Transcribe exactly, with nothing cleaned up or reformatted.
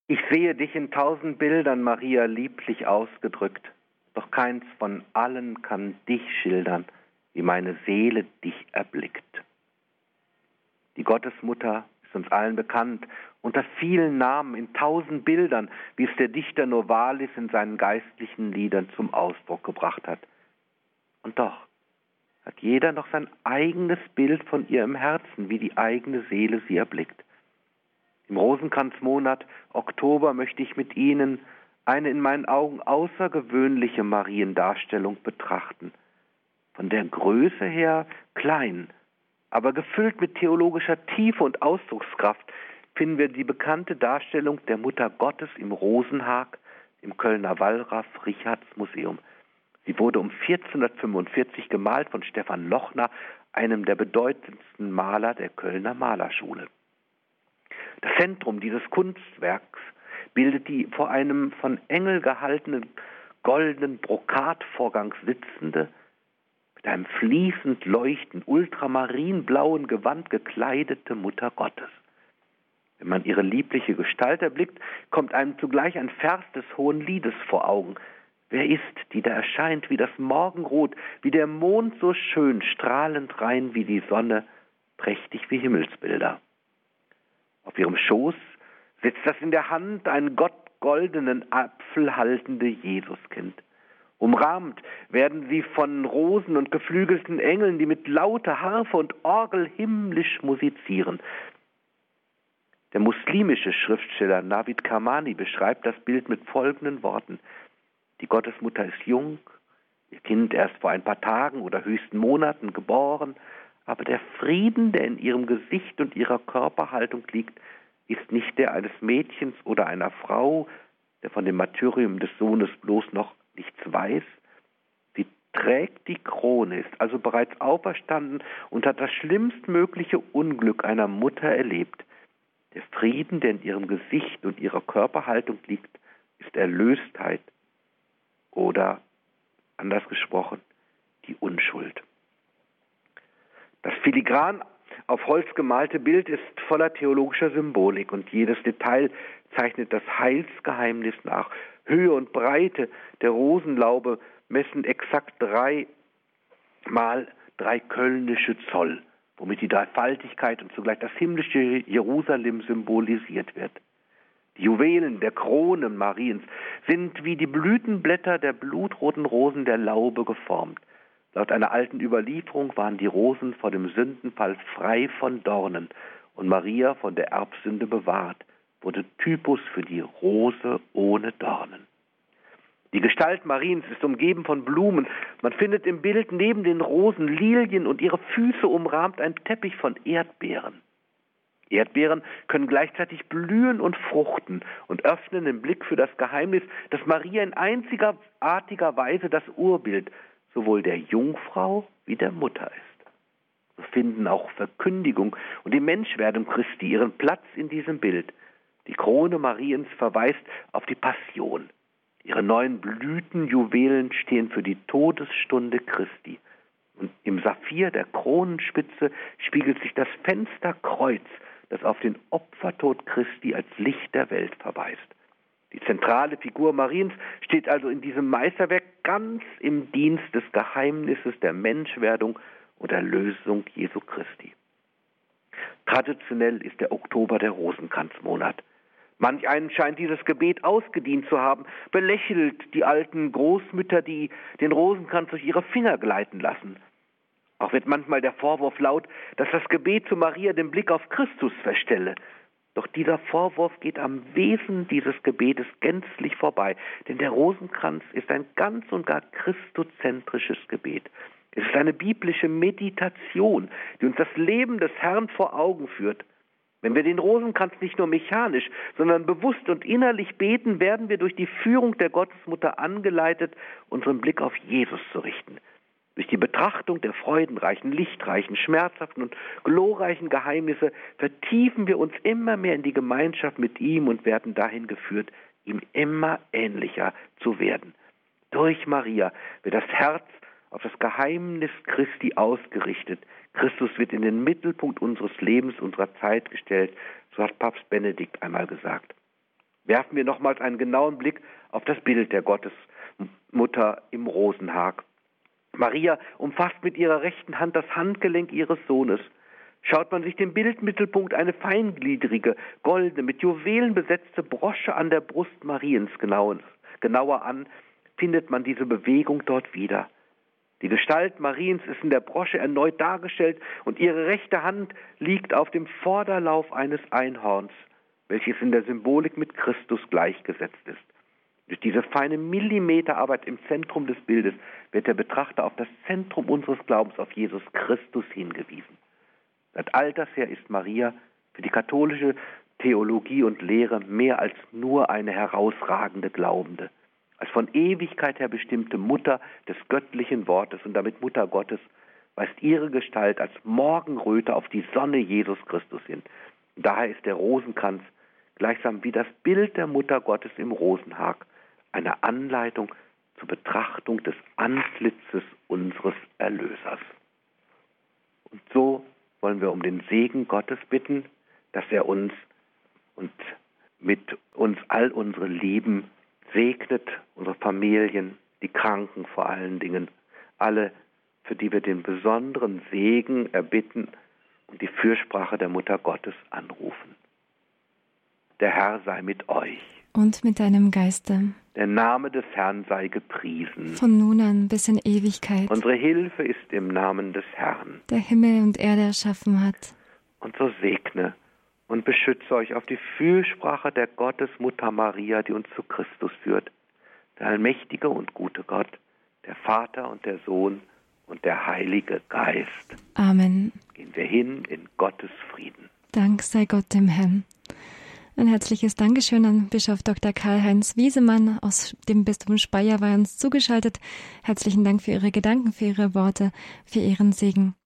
Ich sehe dich in tausend Bildern, Maria, lieblich ausgedrückt, doch keins von allen kann dich schildern, wie meine Seele dich erblickt. Die Gottesmutter ist uns allen bekannt, unter vielen Namen, in tausend Bildern, wie es der Dichter Novalis in seinen geistlichen Liedern zum Ausdruck gebracht hat. Und doch hat jeder noch sein eigenes Bild von ihr im Herzen, wie die eigene Seele sie erblickt. Im Rosenkranzmonat Oktober möchte ich mit Ihnen eine in meinen Augen außergewöhnliche Mariendarstellung betrachten. Von der Größe her klein, aber gefüllt mit theologischer Tiefe und Ausdruckskraft finden wir die bekannte Darstellung der Mutter Gottes im Rosenhag im Kölner Wallraf-Richarts-Museum. Sie wurde um vierzehnhundertfünfundvierzig gemalt von Stefan Lochner, einem der bedeutendsten Maler der Kölner Malerschule. Das Zentrum dieses Kunstwerks bildet die vor einem von Engel gehaltenen goldenen Brokatvorgang sitzende, mit einem fließend leuchtend ultramarinblauen Gewand gekleidete Mutter Gottes. Wenn man ihre liebliche Gestalt erblickt, kommt einem zugleich ein Vers des Hohen Liedes vor Augen. Wer ist, die da erscheint wie das Morgenrot, wie der Mond so schön, strahlend rein wie die Sonne, prächtig wie Himmelsbilder? Auf ihrem Schoß sitzt das in der Hand ein gottgoldenen Apfel haltende Jesuskind. Umrahmt werden sie von Rosen und geflügelten Engeln, die mit lauter Harfe und Orgel himmlisch musizieren. Der muslimische Schriftsteller Navid Kamani beschreibt das Bild mit folgenden Worten: Die Gottesmutter ist jung, ihr Kind erst vor ein paar Tagen oder höchsten Monaten geboren, aber der Frieden, der in ihrem Gesicht und ihrer Körperhaltung liegt, ist nicht der eines Mädchens oder einer Frau, der von dem Martyrium des Sohnes bloß noch nichts weiß. Sie trägt die Krone, ist also bereits auferstanden und hat das schlimmstmögliche Unglück einer Mutter erlebt. Der Frieden, der in ihrem Gesicht und ihrer Körperhaltung liegt, ist Erlöstheit oder, anders gesprochen, die Unschuld. Das filigran auf Holz gemalte Bild ist voller theologischer Symbolik und jedes Detail zeichnet das Heilsgeheimnis nach. Höhe und Breite der Rosenlaube messen exakt drei mal drei kölnische Zoll, womit die Dreifaltigkeit und zugleich das himmlische Jerusalem symbolisiert wird. Die Juwelen der Krone Mariens sind wie die Blütenblätter der blutroten Rosen der Laube geformt. Laut einer alten Überlieferung waren die Rosen vor dem Sündenfall frei von Dornen und Maria von der Erbsünde bewahrt, wurde Typus für die Rose ohne Dornen. Die Gestalt Mariens ist umgeben von Blumen. Man findet im Bild neben den Rosen Lilien und ihre Füße umrahmt ein Teppich von Erdbeeren. Erdbeeren können gleichzeitig blühen und fruchten und öffnen den Blick für das Geheimnis, dass Maria in einzigartiger Weise das Urbild sowohl der Jungfrau wie der Mutter ist. So finden auch Verkündigung und die Menschwerdung Christi ihren Platz in diesem Bild. Die Krone Mariens verweist auf die Passion. Ihre neun Blütenjuwelen stehen für die Todesstunde Christi. Und im Saphir der Kronenspitze spiegelt sich das Fensterkreuz, das auf den Opfertod Christi als Licht der Welt verweist. Die zentrale Figur Mariens steht also in diesem Meisterwerk ganz im Dienst des Geheimnisses der Menschwerdung und Erlösung Jesu Christi. Traditionell ist der Oktober der Rosenkranzmonat. Manch einen scheint dieses Gebet ausgedient zu haben, belächelt die alten Großmütter, die den Rosenkranz durch ihre Finger gleiten lassen. Auch wird manchmal der Vorwurf laut, dass das Gebet zu Maria den Blick auf Christus verstelle. Doch dieser Vorwurf geht am Wesen dieses Gebetes gänzlich vorbei, denn der Rosenkranz ist ein ganz und gar christozentrisches Gebet. Es ist eine biblische Meditation, die uns das Leben des Herrn vor Augen führt. Wenn wir den Rosenkranz nicht nur mechanisch, sondern bewusst und innerlich beten, werden wir durch die Führung der Gottesmutter angeleitet, unseren Blick auf Jesus zu richten. Durch die Betrachtung der freudenreichen, lichtreichen, schmerzhaften und glorreichen Geheimnisse vertiefen wir uns immer mehr in die Gemeinschaft mit ihm und werden dahin geführt, ihm immer ähnlicher zu werden. Durch Maria wird das Herz auf das Geheimnis Christi ausgerichtet. Christus wird in den Mittelpunkt unseres Lebens, unserer Zeit gestellt, so hat Papst Benedikt einmal gesagt. Werfen wir nochmals einen genauen Blick auf das Bild der Gottesmutter im Rosenhag. Maria umfasst mit ihrer rechten Hand das Handgelenk ihres Sohnes. Schaut man sich den Bildmittelpunkt, eine feingliedrige, goldene, mit Juwelen besetzte Brosche an der Brust Mariens genauer an, findet man diese Bewegung dort wieder. Die Gestalt Mariens ist in der Brosche erneut dargestellt und ihre rechte Hand liegt auf dem Vorderlauf eines Einhorns, welches in der Symbolik mit Christus gleichgesetzt ist. Durch diese feine Millimeterarbeit im Zentrum des Bildes wird der Betrachter auf das Zentrum unseres Glaubens, auf Jesus Christus hingewiesen. Seit alters her ist Maria für die katholische Theologie und Lehre mehr als nur eine herausragende Glaubende. Als von Ewigkeit her bestimmte Mutter des göttlichen Wortes und damit Mutter Gottes weist ihre Gestalt als Morgenröte auf die Sonne Jesus Christus hin. Daher ist der Rosenkranz gleichsam wie das Bild der Mutter Gottes im Rosenhag eine Anleitung zur Betrachtung des Antlitzes unseres Erlösers. Und so wollen wir um den Segen Gottes bitten, dass er uns und mit uns all unsere Lieben segnet, unsere Familien, die Kranken vor allen Dingen, alle, für die wir den besonderen Segen erbitten und die Fürsprache der Mutter Gottes anrufen. Der Herr sei mit euch. Und mit deinem Geiste. Der Name des Herrn sei gepriesen. Von nun an bis in Ewigkeit. Unsere Hilfe ist im Namen des Herrn, der Himmel und Erde erschaffen hat. Und so segne und beschütze euch auf die Fürsprache der Gottesmutter Maria, die uns zu Christus führt. Der allmächtige und gute Gott, der Vater und der Sohn und der Heilige Geist. Amen. Gehen wir hin in Gottes Frieden. Dank sei Gott dem Herrn. Ein herzliches Dankeschön an Bischof Doktor Karl-Heinz Wiesemann aus dem Bistum Speyer war uns zugeschaltet. Herzlichen Dank für Ihre Gedanken, für Ihre Worte, für Ihren Segen.